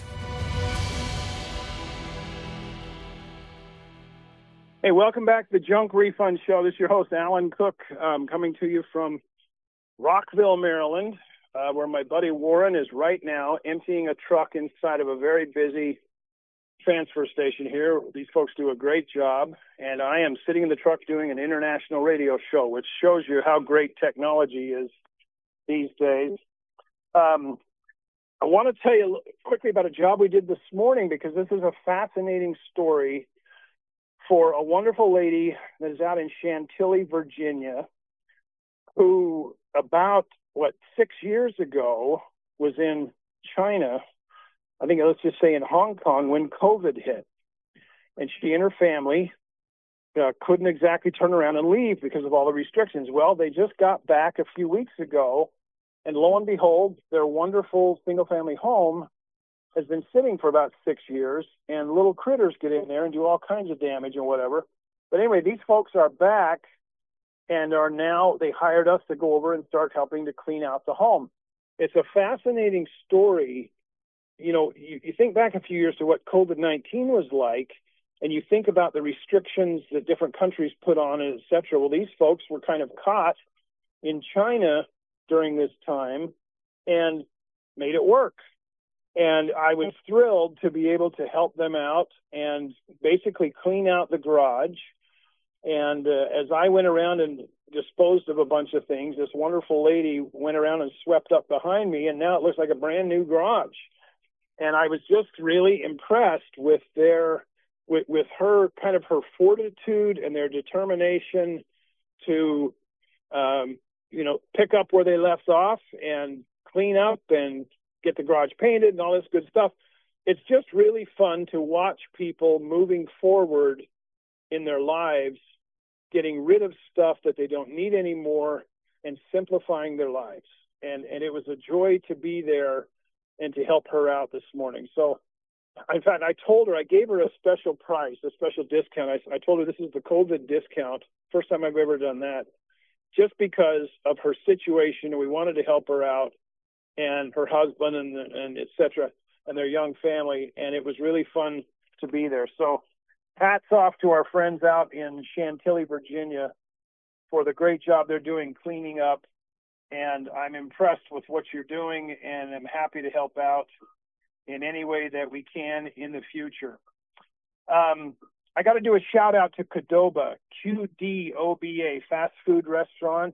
Hey, welcome back to the Junk Refund Show. This is your host, Alan Cook, coming to you from Rockville, Maryland, where my buddy Warren is right now emptying a truck inside of a very busy transfer station here. These folks do a great job, and I am sitting in the truck doing an international radio show, which shows you how great technology is these days. I want to tell you quickly about a job we did this morning, because this is a fascinating story for a wonderful lady that is out in Chantilly, Virginia, who about, 6 years ago was in China, I think let's just say in Hong Kong, when COVID hit. And she and her family couldn't exactly turn around and leave because of all the restrictions. Well, they just got back a few weeks ago, and lo and behold, their wonderful single-family home has been sitting for about 6 years, and little critters get in there and do all kinds of damage and whatever. But anyway, these folks are back and are now, they hired us to go over and start helping to clean out the home. It's a fascinating story. You know, you think back a few years to what COVID-19 was like, and you think about the restrictions that different countries put on, et cetera. Well, these folks were kind of caught in China during this time and made it work. And I was thrilled to be able to help them out and basically clean out the garage. And as I went around and disposed of a bunch of things, this wonderful lady went around and swept up behind me, and now it looks like a brand new garage. And I was just really impressed with with her kind of her fortitude and their determination to, pick up where they left off and clean up and get the garage painted and all this good stuff. It's just really fun to watch people moving forward in their lives, getting rid of stuff that they don't need anymore and simplifying their lives. And it was a joy to be there and to help her out this morning. So, in fact, I told her, I gave her a special price, a special discount. I told her this is the COVID discount, first time I've ever done that, just because of her situation. And we wanted to help her out, and her husband and et cetera, and their young family. And it was really fun to be there. So hats off to our friends out in Chantilly, Virginia, for the great job they're doing cleaning up. And I'm impressed with what you're doing, and I'm happy to help out in any way that we can in the future. I got to do a shout out to Qdoba, QDOBA, fast food restaurant.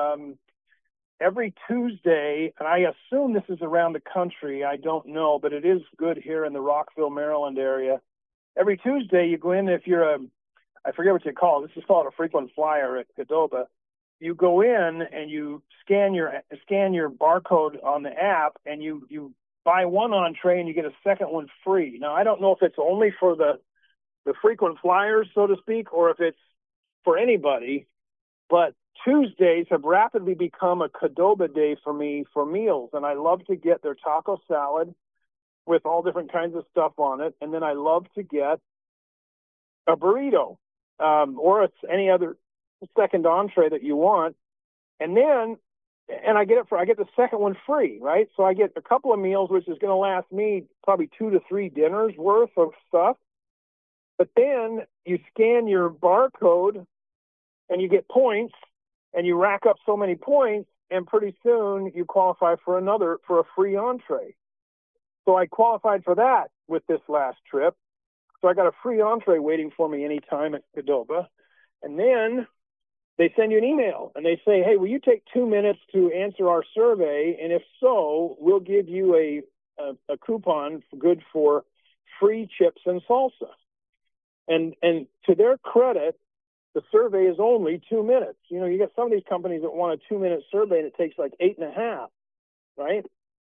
Every Tuesday, and I assume this is around the country, I don't know, but it is good here in the Rockville, Maryland area. Every Tuesday, you go in, if you're I forget what you call it, this is called a frequent flyer at Qdoba. You go in and you scan your barcode on the app, and you buy one entree and you get a second one free. Now, I don't know if it's only for the frequent flyers, so to speak, or if it's for anybody, but Tuesdays have rapidly become a Qdoba day for me for meals, and I love to get their taco salad with all different kinds of stuff on it, and then I love to get a burrito, or it's any other second entree that you want, and I get the second one free, right? So I get a couple of meals, which is going to last me probably 2 to 3 dinners worth of stuff. But then you scan your barcode and you get points, and you rack up so many points, and pretty soon you qualify for a free entree. So I qualified for that with this last trip. So I got a free entree waiting for me anytime at Qdoba. And then they send you an email and they say, hey, will you take 2 minutes to answer our survey? And if so, we'll give you a coupon good for free chips and salsa. And to their credit, the survey is only 2 minutes. You know, you get some of these companies that want a 2-minute survey and it takes like 8.5, right?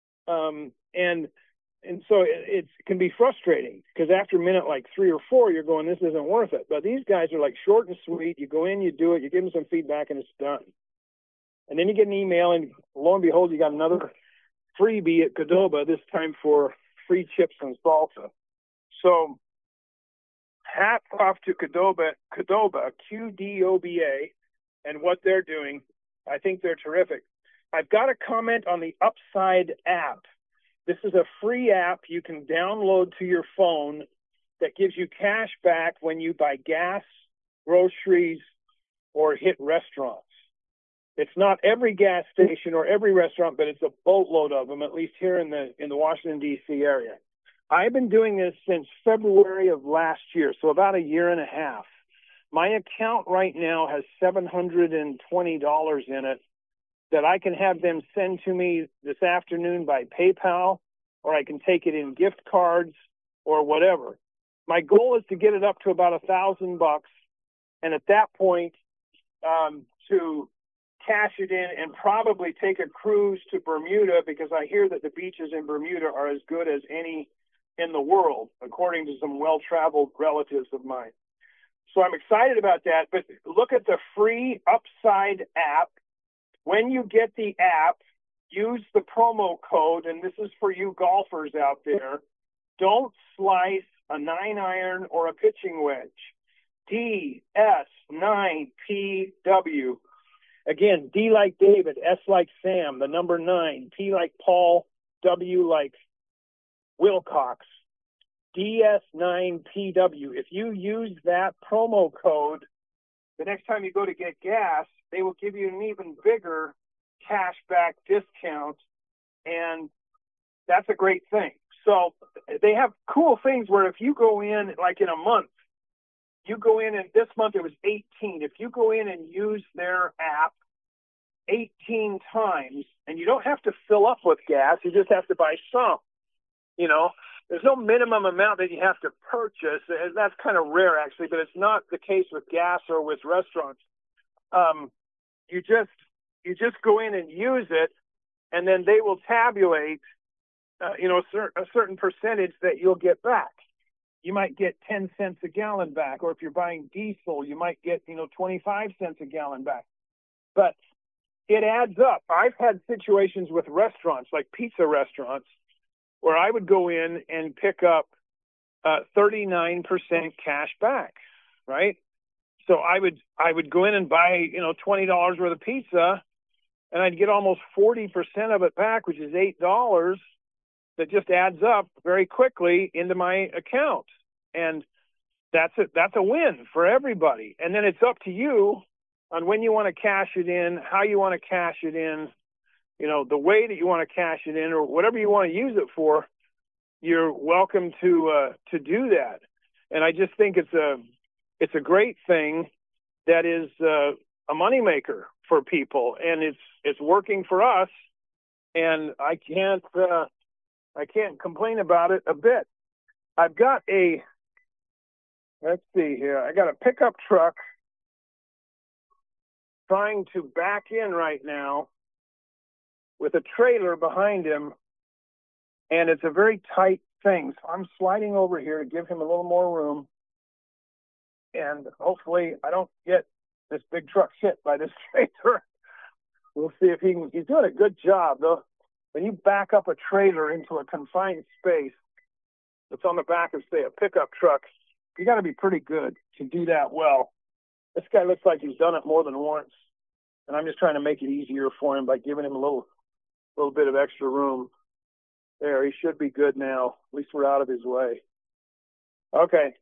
And so it can be frustrating because after minute like 3 or 4, you're going, this isn't worth it. But these guys are like short and sweet. You go in, you do it, you give them some feedback, and it's done. And then you get an email, and lo and behold, you got another freebie at Qdoba, this time for free chips and salsa. So hats off to Qdoba, Qdoba, and what they're doing. I think they're terrific. I've got a comment on the Upside app. This is a free app you can download to your phone that gives you cash back when you buy gas, groceries, or hit restaurants. It's not every gas station or every restaurant, but it's a boatload of them, at least here in the Washington, D.C. area. I've been doing this since February of last year, so about 1.5 years. My account right now has $720 in it that I can have them send to me this afternoon by PayPal, or I can take it in gift cards or whatever. My goal is to get it up to about $1,000, and at that point, to cash it in and probably take a cruise to Bermuda, because I hear that the beaches in Bermuda are as good as any in the world, according to some well-traveled relatives of mine. So I'm excited about that, but look at the free Upside app. When you get the app, use the promo code, and this is for you golfers out there. Don't slice a 9-iron or a pitching wedge. DS9PW. Again, D like David, S like Sam, the number 9, P like Paul, W like Wilcox. DS9PW. If you use that promo code, the next time you go to get gas, they will give you an even bigger cashback discount, and that's a great thing. So they have cool things where if you go in, like in a month, you go in, and this month it was 18. If you go in and use their app 18 times, and you don't have to fill up with gas, you just have to buy some, you know, there's no minimum amount that you have to purchase. That's kind of rare, actually, but it's not the case with gas or with restaurants. You just go in and use it, and then they will tabulate, a certain percentage that you'll get back. You might get 10 cents a gallon back, or if you're buying diesel, you might get 25 cents a gallon back. But it adds up. I've had situations with restaurants, like pizza restaurants, where I would go in and pick up 39% cash back, right? So I would go in and buy, $20 worth of pizza, and I'd get almost 40% of it back, which is $8. That just adds up very quickly into my account. And that's a win for everybody. And then it's up to you on when you want to cash it in, how you want to cash it in, the way that you want to cash it in, or whatever you want to use it for. You're welcome to do that. And I just think it's a great thing that is a moneymaker for people, and it's working for us. And I can't complain about it a bit. I've got let's see here. I got a pickup truck trying to back in right now with a trailer behind him, and it's a very tight thing. So I'm sliding over here to give him a little more room, and hopefully I don't get this big truck hit by this trailer. We'll see if he's doing a good job, though. When you back up a trailer into a confined space that's on the back of, say, a pickup truck, you got to be pretty good to do that well. This guy looks like he's done it more than once, and I'm just trying to make it easier for him by giving him a little bit of extra room. There, he should be good now. At least we're out of his way. Okay.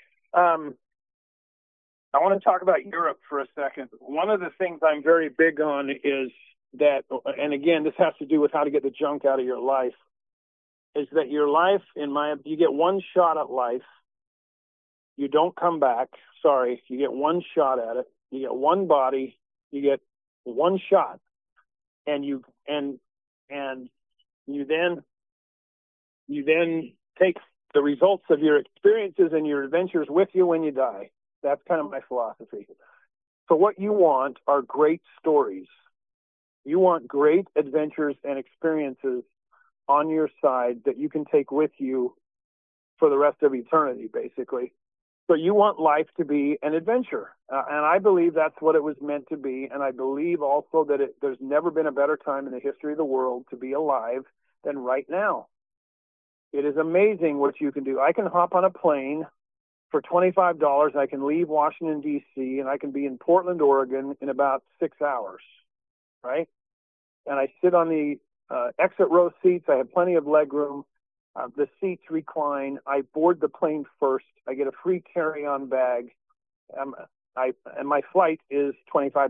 I want to talk about Europe for a second. One of the things I'm very big on is that, and again, this has to do with how to get the junk out of your life, is that your life, you get one shot at life. You don't come back. Sorry, you get one shot at it. You get one body. You get one shot, and you then take the results of your experiences and your adventures with you when you die. That's kind of my philosophy. So what you want are great stories. You want great adventures and experiences on your side that you can take with you for the rest of eternity, basically. So you want life to be an adventure. And I believe that's what it was meant to be. And I believe also that there's never been a better time in the history of the world to be alive than right now. It is amazing what you can do. I can hop on a plane for $25. I can leave Washington, D.C., and I can be in Portland, Oregon in about 6 hours, right? And I sit on the exit row seats. I have plenty of leg room. The seats recline. I board the plane first. I get a free carry-on bag. And my flight is $25.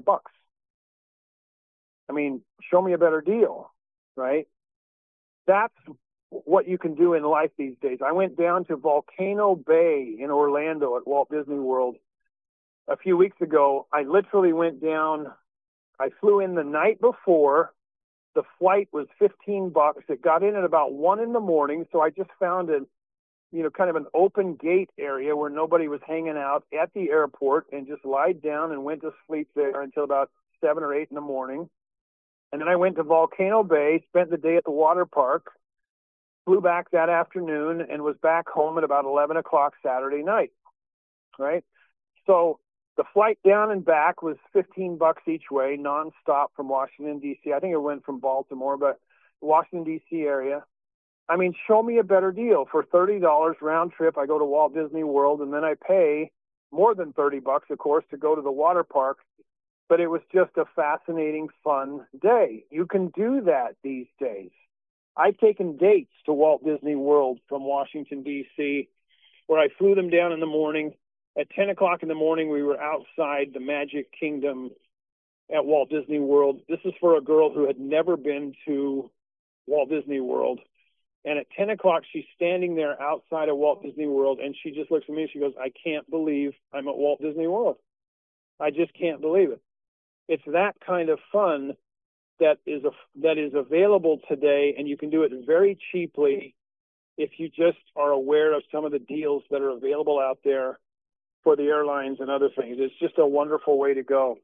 I mean, show me a better deal, right? That's what you can do in life these days. I went down to Volcano Bay in Orlando at Walt Disney World a few weeks ago. I literally went down. I flew in the night before. The flight was $15. It got in at about 1 a.m. So I just found kind of an open gate area where nobody was hanging out at the airport, and just lied down and went to sleep there until about 7 or 8 in the morning. And then I went to Volcano Bay, spent the day at the water park, flew back that afternoon, and was back home at about 11 o'clock Saturday night, right? So the flight down and back was $15 each way, nonstop from Washington, D.C. I think it went from Baltimore, but Washington, D.C. area. I mean, show me a better deal. For $30 round trip, I go to Walt Disney World, and then I pay more than $30, of course, to go to the water park. But it was just a fascinating, fun day. You can do that these days. I've taken dates to Walt Disney World from Washington, D.C., where I flew them down in the morning. At 10 o'clock in the morning, we were outside the Magic Kingdom at Walt Disney World. This is for a girl who had never been to Walt Disney World. And at 10 o'clock, she's standing there outside of Walt Disney World, and she just looks at me and she goes, "I can't believe I'm at Walt Disney World. I just can't believe it." It's that kind of fun that is available today, and you can do it very cheaply if you just are aware of some of the deals that are available out there for the airlines and other things. It's just a wonderful way to go.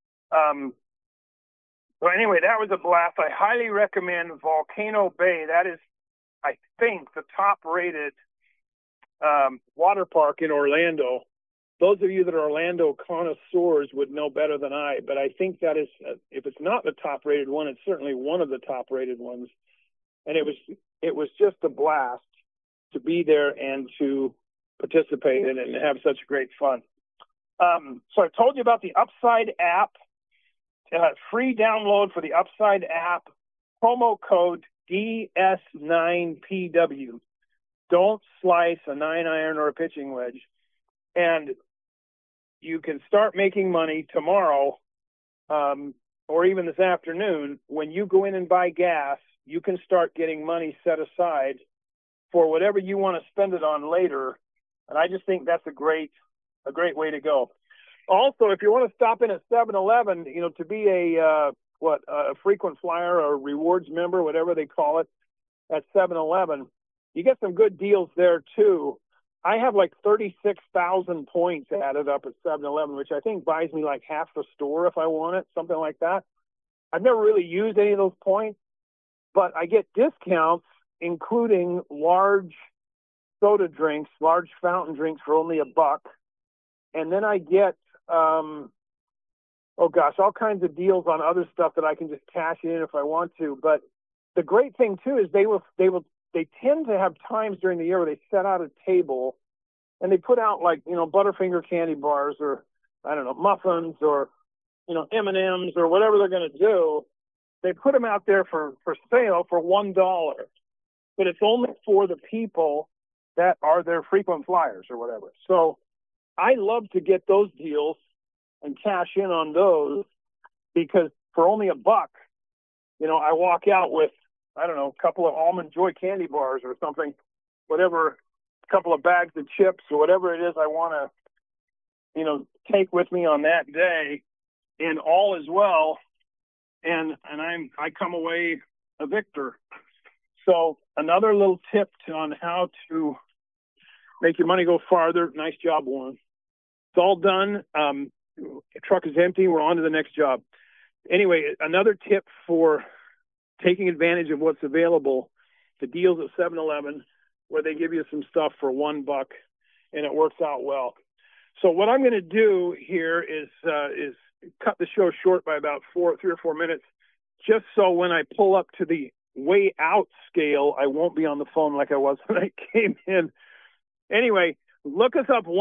So anyway, that was a blast. I highly recommend Volcano Bay. That is, I think, the top-rated water park in Orlando. Those of you that are Orlando connoisseurs would know better than I, but I think that is, if it's not the top-rated one, it's certainly one of the top-rated ones. And it was just a blast to be there and to participate in it and have such great fun. So I told you about the Upside app. Free download for the Upside app. Promo code DS9PW. Don't slice a 9-iron or a pitching wedge. And you can start making money tomorrow, or even this afternoon. When you go in and buy gas, you can start getting money set aside for whatever you want to spend it on later. And I just think that's a great way to go. Also, if you want to stop in at 7-Eleven, to be a frequent flyer or rewards member, whatever they call it, at 7-Eleven, you get some good deals there too. I have like 36,000 points added up at 7-Eleven, which I think buys me like half the store if I want it, something like that. I've never really used any of those points, but I get discounts including large soda drinks, large fountain drinks for only $1. And then I get, all kinds of deals on other stuff that I can just cash in if I want to. But the great thing too is they tend to have times during the year where they set out a table and they put out like, Butterfinger candy bars or I don't know, muffins or, M&Ms or whatever they're going to do. They put them out there for sale for $1, but it's only for the people that are their frequent flyers or whatever. So I love to get those deals and cash in on those because for only $1, I walk out with, I don't know, a couple of Almond Joy candy bars or something, whatever, a couple of bags of chips or whatever it is I want to, take with me on that day, and all is well. And I come away a victor. So another little tip on how to make your money go farther. Nice job, Warren. It's all done. The truck is empty. We're on to the next job. Anyway, another tip for taking advantage of what's available, the deals at 7-Eleven, where they give you some stuff for $1 and it works out well. So what I'm going to do here is cut the show short by about 3 or 4 minutes, just so when I pull up to the way out scale, I won't be on the phone like I was when I came in. Anyway, look us up,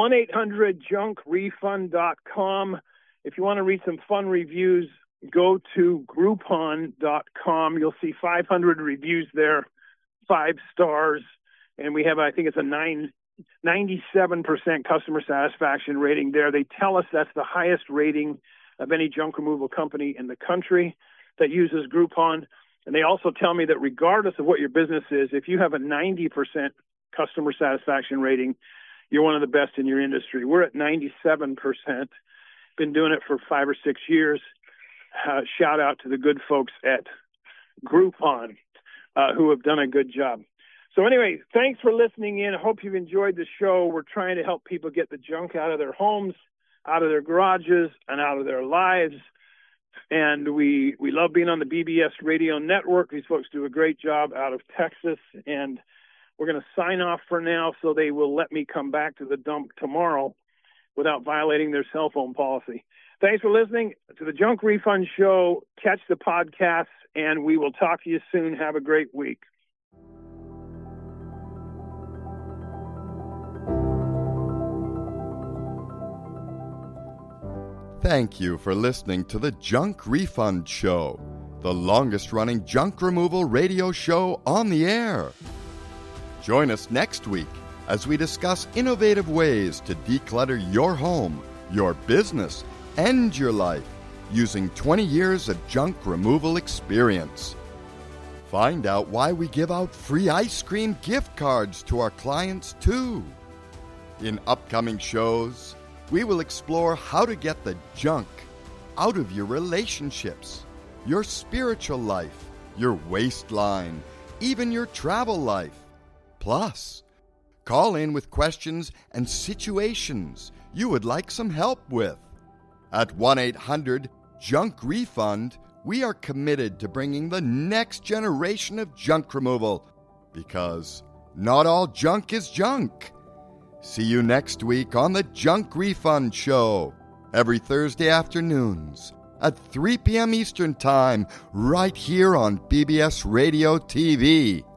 1-800-JUNKREFUND.com. If you want to read some fun reviews, go to Groupon.com. You'll see 500 reviews there, 5 stars. And we have, I think it's a 97% customer satisfaction rating there. They tell us that's the highest rating of any junk removal company in the country that uses Groupon. And they also tell me that regardless of what your business is, if you have a 90% customer satisfaction rating, you're one of the best in your industry. We're at 97%. Been doing it for 5 or 6 years. Shout out to the good folks at Groupon who have done a good job. So anyway, thanks for listening in. I hope you've enjoyed the show. We're trying to help people get the junk out of their homes, out of their garages, and out of their lives. And we love being on the BBS Radio Network. These folks do a great job out of Texas. And we're going to sign off for now so they will let me come back to the dump tomorrow without violating their cell phone policy. Thanks for listening to the Junk Refund Show. Catch the podcasts, and we will talk to you soon. Have a great week. Thank you for listening to the Junk Refund Show, the longest-running junk removal radio show on the air. Join us next week as we discuss innovative ways to declutter your home, your business, and your life using 20 years of junk removal experience. Find out why we give out free ice cream gift cards to our clients, too. In upcoming shows, we will explore how to get the junk out of your relationships, your spiritual life, your waistline, even your travel life. Plus, call in with questions and situations you would like some help with. At 1-800-JUNK-REFUND, we are committed to bringing the next generation of junk removal, because not all junk is junk. See you next week on the Junk Refund Show, every Thursday afternoons at 3 p.m. Eastern Time, right here on BBS Radio TV.